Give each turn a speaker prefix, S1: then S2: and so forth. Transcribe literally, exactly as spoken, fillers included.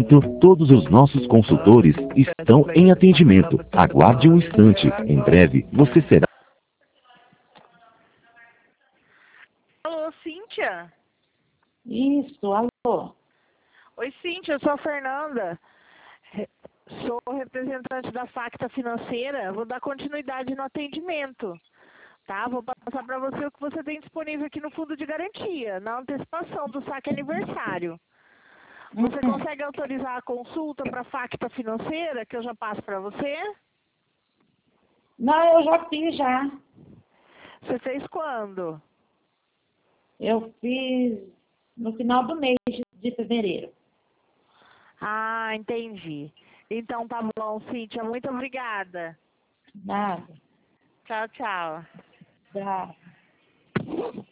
S1: momento, todos os nossos consultores estão em atendimento. Aguarde um instante. Em breve, você será...
S2: Alô, Cíntia?
S3: Isso, alô.
S2: Oi, Cíntia, eu sou a Fernanda. Re- Sou representante da Facta Financeira. Vou dar continuidade no atendimento. Tá? Vou passar para você o que você tem disponível aqui no fundo de garantia, na antecipação do saque aniversário. Você
S3: Uhum.
S2: consegue autorizar a consulta para a Facta Financeira, que eu já passo para você?
S3: Não, eu já fiz já.
S2: Você fez quando?
S3: Eu fiz no final do mês de de fevereiro.
S2: Ah, entendi. Então tá bom, Cíntia. Muito obrigada.
S3: Nada.
S2: Tchau, tchau.
S3: Nada.